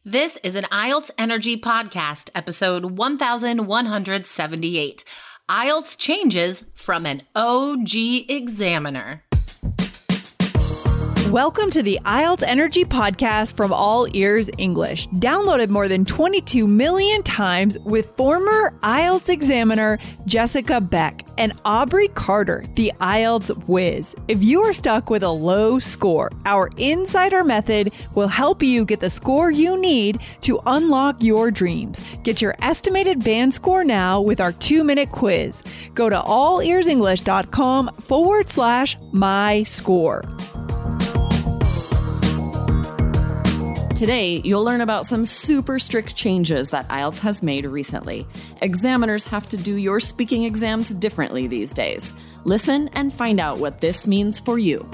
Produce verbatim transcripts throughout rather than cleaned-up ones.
This is an I E L T S Energy Podcast, episode one thousand one hundred seventy-eight. I E L T S changes from an O G examiner. Welcome to the I E L T S Energy Podcast from All Ears English, downloaded more than twenty-two million times with former I E L T S examiner Jessica Beck and Aubrey Carter, the I E L T S whiz. If you are stuck with a low score, our Insider Method will help you get the score you need to unlock your dreams. Get your estimated band score now with our two-minute quiz. Go to allearsenglish.com forward slash my score. Today, you'll learn about some super strict changes that I E L T S has made recently. Examiners have to do your speaking exams differently these days. Listen and find out what this means for you.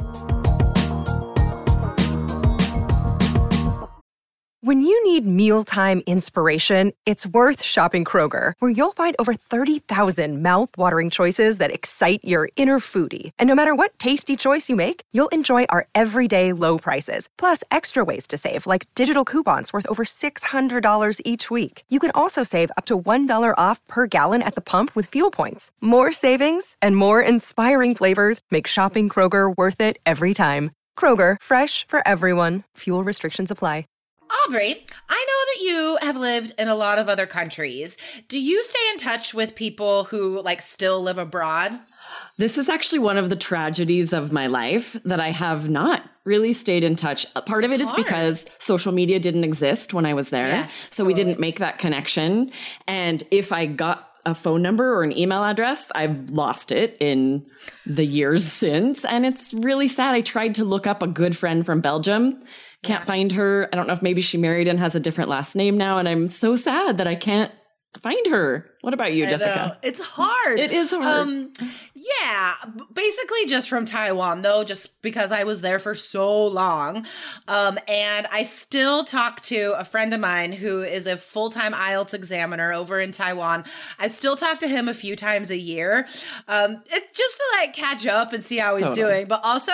When you need mealtime inspiration, it's worth shopping Kroger, where you'll find over thirty thousand mouth-watering choices that excite your inner foodie. And no matter what tasty choice you make, you'll enjoy our everyday low prices, plus extra ways to save, like digital coupons worth over six hundred dollars each week. You can also save up to one dollar off per gallon at the pump with fuel points. More savings and more inspiring flavors make shopping Kroger worth it every time. Kroger, fresh for everyone. Fuel restrictions apply. Aubrey, I know that you have lived in a lot of other countries. Do you stay in touch with people who like still live abroad? This is actually one of the tragedies of my life that I have not really stayed in touch. Part of it is because social media didn't exist when I was there. Yeah, so totally. we didn't make that connection. And if I got a phone number or an email address, I've lost it in the years since. And it's really sad. I tried to look up a good friend from Belgium. Can't yeah. find her. I don't know if maybe she married and has a different last name now. And I'm so sad that I can't find her. What about you, I Jessica? know. It's hard. It is hard. Um, yeah, basically just from Taiwan, though, just because I was there for so long. Um, and I still talk to a friend of mine who is a full-time I E L T S examiner over in Taiwan. I still talk to him a few times a year. Um, it's just to like catch up and see how he's Totally. doing. But also,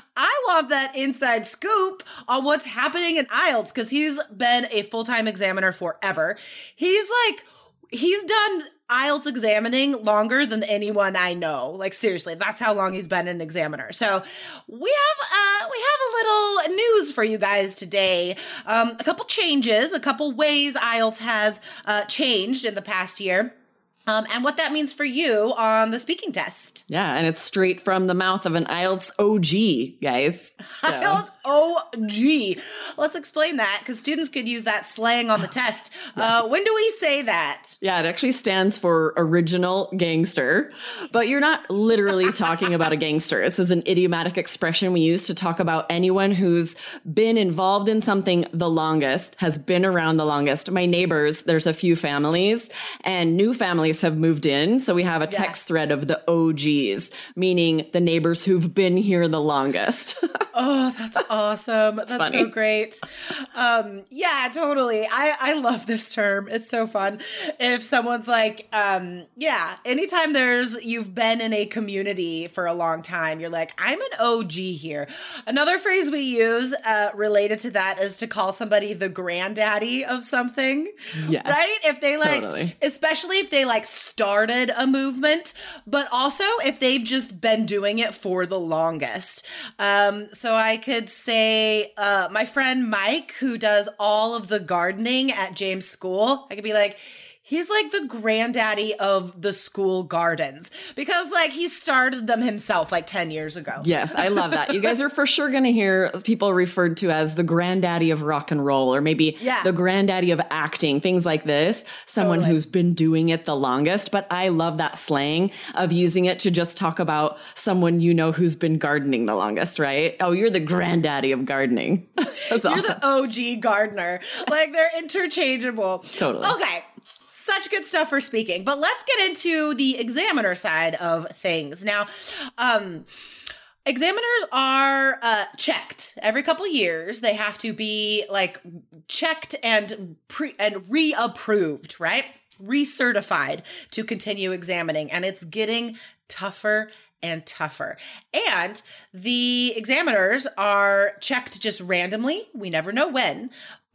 I want that inside scoop on what's happening in I E L T S because he's been a full-time examiner forever. He's like, He's done I E L T S examining longer than anyone I know. Like, seriously, that's how long he's been an examiner. So we have uh, we have a little news for you guys today. Um, a couple changes, a couple ways I E L T S has uh, changed in the past year. Um, and what that means for you on the speaking test. Yeah, and it's straight from the mouth of an I E L T S O G, guys. So. I E L T S O G. Let's explain that, because students could use that slang on the test. Yes. Uh, when do we say that? Yeah, it actually stands for original gangster, but you're not literally talking about a gangster. This is an idiomatic expression we use to talk about anyone who's been involved in something the longest, has been around the longest. My neighbors, there's a few families, and new families have moved in. So we have a yeah. text thread of the O Gs, meaning the neighbors who've been here the longest. Oh, that's awesome. That's funny. so great. Um, yeah, totally. I, I love this term. It's so fun. If someone's like, um, yeah, anytime there's, you've been in a community for a long time, you're like, I'm an O G here. Another phrase we use uh, related to that is to call somebody the granddaddy of something. Yes, right? If they like, totally. especially if they like started a movement, but also if they've just been doing it for the longest. Um, so I could say, uh, my friend Mike, who does all of the gardening at James School, I could be like, he's like the granddaddy of the school gardens because like he started them himself like ten years ago. Yes, I love that. You guys are for sure going to hear people referred to as the granddaddy of rock and roll, or maybe yeah. the granddaddy of acting, things like this. Someone Totally. who's been doing it the longest. But I love that slang of using it to just talk about someone you know who's been gardening the longest, right? Oh, you're the granddaddy of gardening. That's You're awesome. the O G gardener. Like they're interchangeable. Totally. Okay. Such good stuff for speaking. But let's get into the examiner side of things. Now, um, examiners are uh, checked every couple years. They have to be like checked and pre- and reapproved, right? Recertified to continue examining. And it's getting tougher and tougher. And the examiners are checked just randomly. We never know when.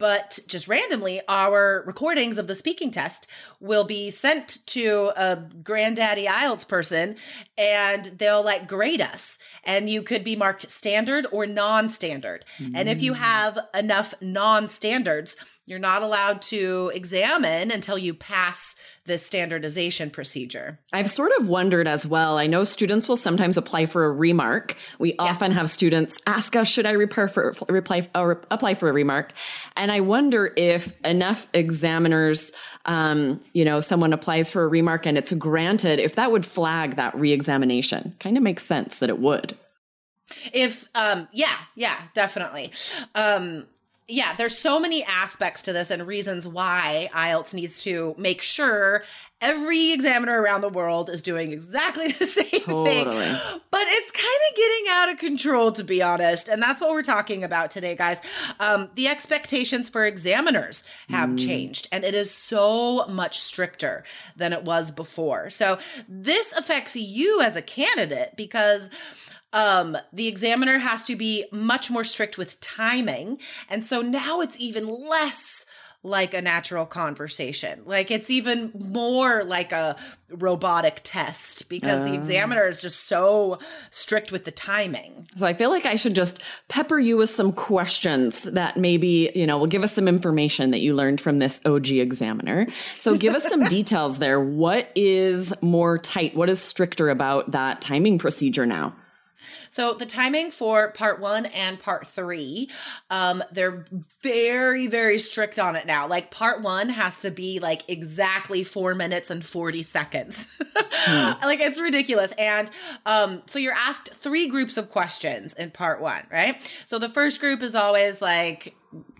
But just randomly, our recordings of the speaking test will be sent to a granddaddy I E L T S person, and they'll like grade us. And you could be marked standard or non-standard. Mm. And if you have enough non-standards, you're not allowed to examine until you pass this standardization procedure. I've sort of wondered as well. I know students will sometimes apply for a remark. We yeah. often have students ask us, should I repair for, reply, or apply for a remark? And I wonder if enough examiners, um, you know, someone applies for a remark and it's granted, if that would flag that re-examination. Kind of makes sense that it would. If, um, yeah, yeah, definitely. Um, Yeah, there's so many aspects to this and reasons why I E L T S needs to make sure every examiner around the world is doing exactly the same totally. thing. But it's kind of getting out of control, to be honest. And that's what we're talking about today, guys. Um, the expectations for examiners have mm. changed, and it is so much stricter than it was before. So this affects you as a candidate because Um, the examiner has to be much more strict with timing. And so now it's even less like a natural conversation. Like it's even more like a robotic test because uh, the examiner is just so strict with the timing. So I feel like I should just pepper you with some questions that maybe, you know, will give us some information that you learned from this O G examiner. So give us some details there. What is more tight? What is stricter about that timing procedure now? So the timing for part one and part three, um, they're very, very strict on it now. Like part one has to be like exactly four minutes and forty seconds. hmm. Like it's ridiculous. And um, so you're asked three groups of questions in part one, right? So the first group is always like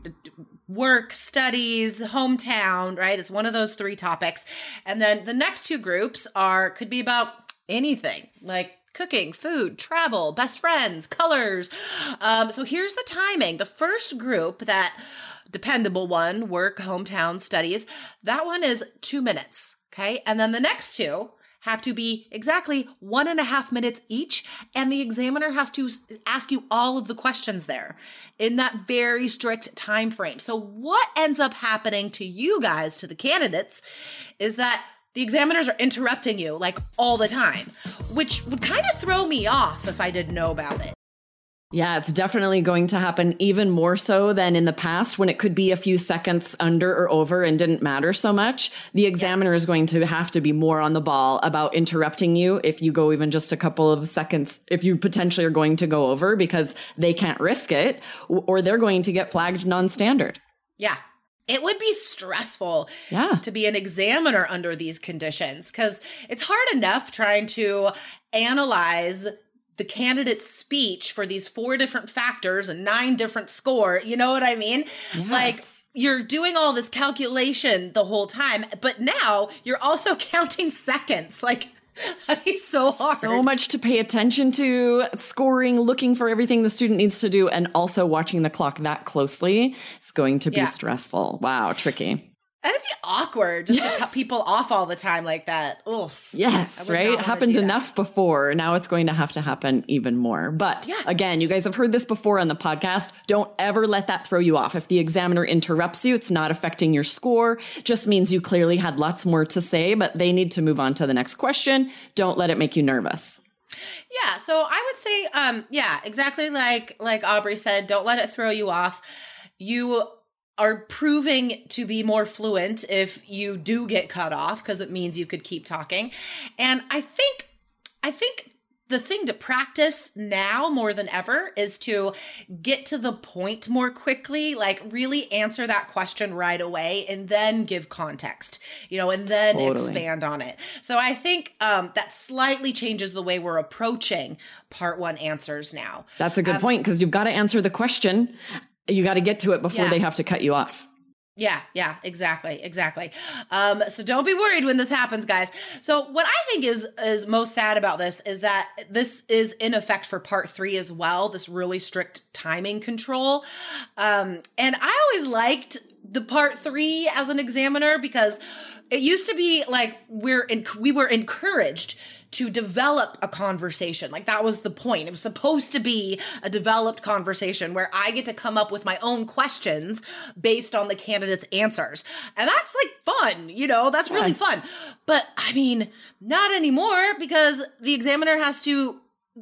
work, studies, hometown, right? It's one of those three topics. And then the next two groups are, could be about anything, like cooking, food, travel, best friends, colors. Um, so here's the timing. The first group, that dependable one, work, hometown, studies, that one is two minutes, okay? And then the next two have to be exactly one and a half minutes each, and the examiner has to ask you all of the questions there in that very strict time frame. So what ends up happening to you guys, to the candidates, is that the examiners are interrupting you like all the time, which would kind of throw me off if I didn't know about it. Yeah, it's definitely going to happen even more so than in the past when it could be a few seconds under or over and didn't matter so much. The examiner yeah. is going to have to be more on the ball about interrupting you if you go even just a couple of seconds, if you potentially are going to go over because they can't risk it, or they're going to get flagged non-standard. Yeah. It would be stressful yeah. to be an examiner under these conditions because it's hard enough trying to analyze the candidate's speech for these four different factors and nine different score. You know what I mean? Yes. Like you're doing all this calculation the whole time, but now you're also counting seconds. Like that'd be so hard. So much to pay attention to, scoring, looking for everything the student needs to do, and also watching the clock that closely is going to be yeah. stressful. Wow, tricky. That'd be awkward just yes. to cut people off all the time like that. Oof. Yes, right? It happened enough before. Now it's going to have to happen even more. But yeah. again, you guys have heard this before on the podcast. Don't ever let that throw you off. If the examiner interrupts you, it's not affecting your score. Just means you clearly had lots more to say, but they need to move on to the next question. Don't let it make you nervous. Yeah. So I would say, um, yeah, exactly like, like Aubrey said, don't let it throw you off. You are proving to be more fluent if you do get cut off because it means you could keep talking. And I think, I think the thing to practice now more than ever is to get to the point more quickly, like really answer that question right away and then give context, you know, and then totally. expand on it. So I think um, that slightly changes the way we're approaching part one answers now. That's a good um, point because you've got to answer the question. You got to get to it before yeah. they have to cut you off. Yeah, yeah, exactly, exactly. Um, so don't be worried when this happens, guys. So what I think is is most sad about this is that this is in effect for part three as well, this really strict timing control. Um, and I always liked the part three as an examiner because it used to be like we're in, we were encouraged to develop a conversation. Like that was the point. It was supposed to be a developed conversation where I get to come up with my own questions based on the candidate's answers. And that's like fun, you know, that's really Yes. fun. But I mean, not anymore, because the examiner has to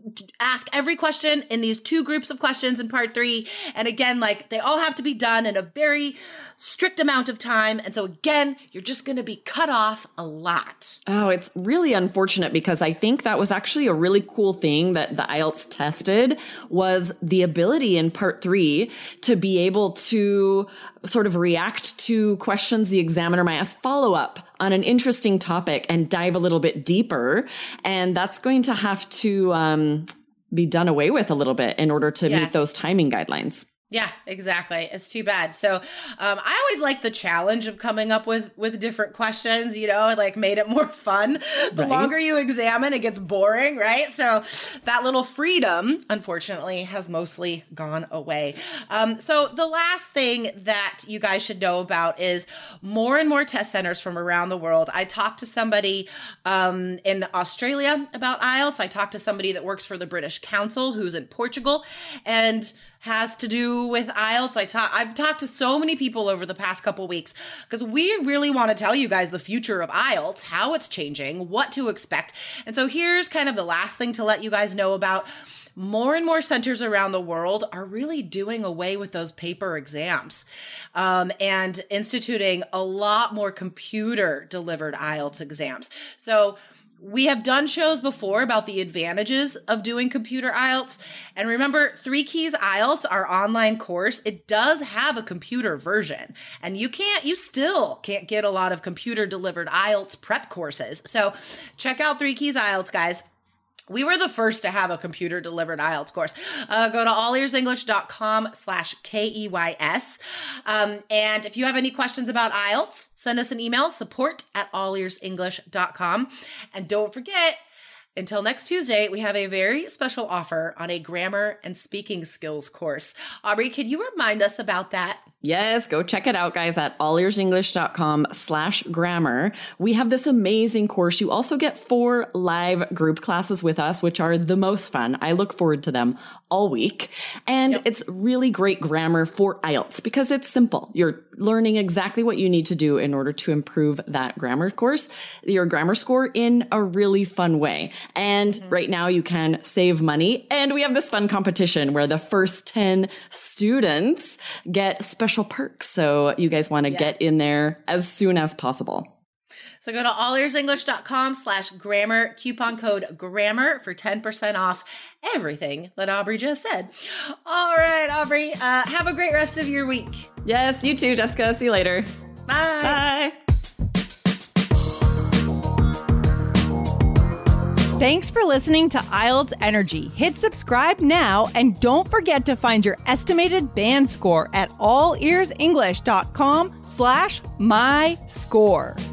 ask every question in these two groups of questions in part three. And again, like they all have to be done in a very strict amount of time. And so again, you're just going to be cut off a lot. Oh, it's really unfortunate because I think that was actually a really cool thing that the I E L T S tested was the ability in part three to be able to sort of react to questions the examiner might ask follow up on an interesting topic and dive a little bit deeper. And that's going to have to um, be done away with a little bit in order to Yeah. meet those timing guidelines. Yeah, exactly. It's too bad. So um, I always like the challenge of coming up with with different questions, you know, it like made it more fun. The Right. longer you examine, it gets boring, right? So that little freedom, unfortunately, has mostly gone away. Um, so the last thing that you guys should know about is more and more test centers from around the world. I talked to somebody um, in Australia about I E L T S. I talked to somebody that works for the British Council who's in Portugal and has to do with I E L T S. I talk, I've talked to so many people over the past couple weeks because we really want to tell you guys the future of I E L T S, how it's changing, what to expect. And so here's kind of the last thing to let you guys know about. More and more centers around the world are really doing away with those paper exams um, and instituting a lot more computer delivered I E L T S exams. So we have done shows before about the advantages of doing computer I E L T S. And remember, Three Keys I E L T S, our online course, it does have a computer version. And you can't, you still can't get a lot of computer delivered I E L T S prep courses. So check out Three Keys I E L T S, guys. We were the first to have a computer delivered I E L T S course. Uh, go to allearsenglish.com slash K-E-Y-S. Um, and if you have any questions about I E L T S, send us an email, support at allearsenglish dot com. And don't forget, until next Tuesday, we have a very special offer on a grammar and speaking skills course. Aubrey, can you remind us about that? Yes, go check it out, guys, at allearsenglish.com slash grammar. We have this amazing course. You also get four live group classes with us, which are the most fun. I look forward to them all week. And Yep. it's really great grammar for I E L T S because it's simple. You're learning exactly what you need to do in order to improve that grammar course, your grammar score in a really fun way. And mm-hmm. right now you can save money. And we have this fun competition where the first ten students get special perks. So you guys want to yeah. get in there as soon as possible. So go to allearsenglish.com slash grammar, coupon code grammar for ten percent off everything that Aubrey just said. All right, Aubrey, uh, have a great rest of your week. Yes, you too, Jessica. See you later. Bye. Bye. Thanks for listening to I E L T S Energy. Hit subscribe now and don't forget to find your estimated band score at allearsenglish.com slash my score.